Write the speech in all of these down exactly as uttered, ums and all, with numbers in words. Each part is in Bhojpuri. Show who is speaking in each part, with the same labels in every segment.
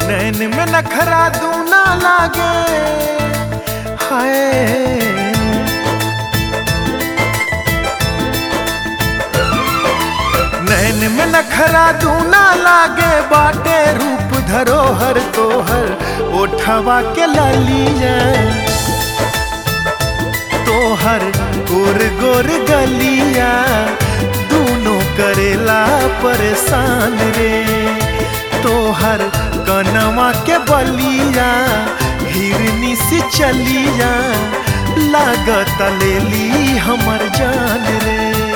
Speaker 1: नैन में नखरा दूना लागे हाय। नैन में नखरा दूना लागे बाटे रूप धरोहर तोहर ओठवा के ललिया तोहर गोर गोर गलिया दूनों करेला परेशान रे। तोहर कनवा के बलिया हिरनी से चलिया लागत लेली हमर जान रे।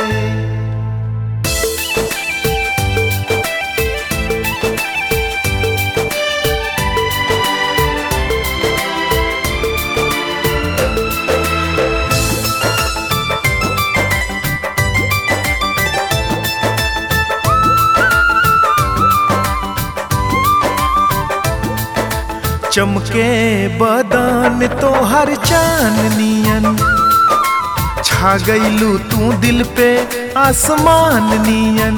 Speaker 1: चमके बदन तोहर चांदनियन छा गइलू तू दिल पे आसमान नियन।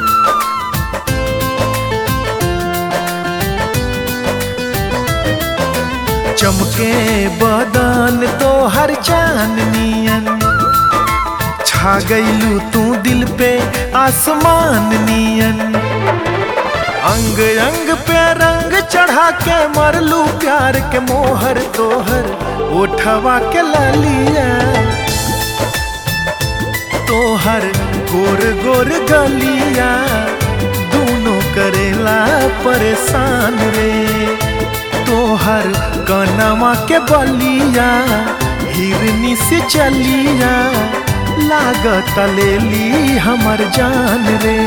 Speaker 1: चमके बदन तोहर चांदनियन छा गइलू तू दिल पे आसमान नियन। अंग अंग पे रंग चढ़ा के मरलू प्यार के मोहर तोहर ओठवा के ललिया तोहर गोर गोर गलिया दूनों करेला परेशान रे। तोहर कनवा के बलिया हिरनी से चलिया लागत लेली हमर जान रे।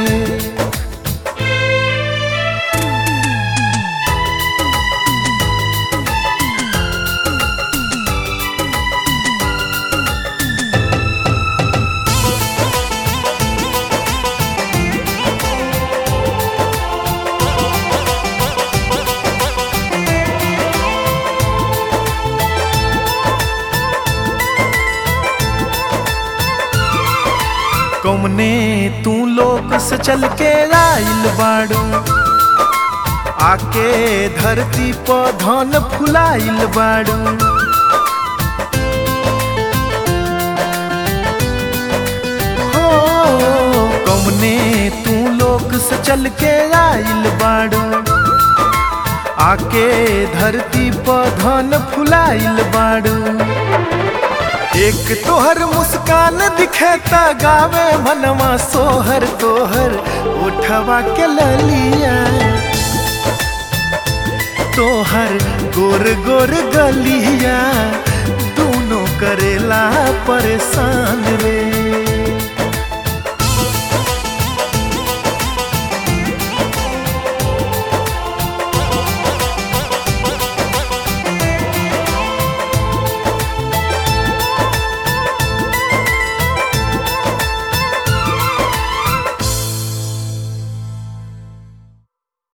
Speaker 1: कौने तू लोक से चल के आइल बाड़ू आके धरती पर धन फुलाइल बाड़ू। हो कौने तू लोक से चल के आइल बाड़ू आके धरती पर धन फुलाइल बाड़ू। एक तोहर मुस्कान दिखेता गावे मनवा सोहर तोहर उठवा के ललिया तोहर गोर गोर गलिया दूनों करेला परेशान रे।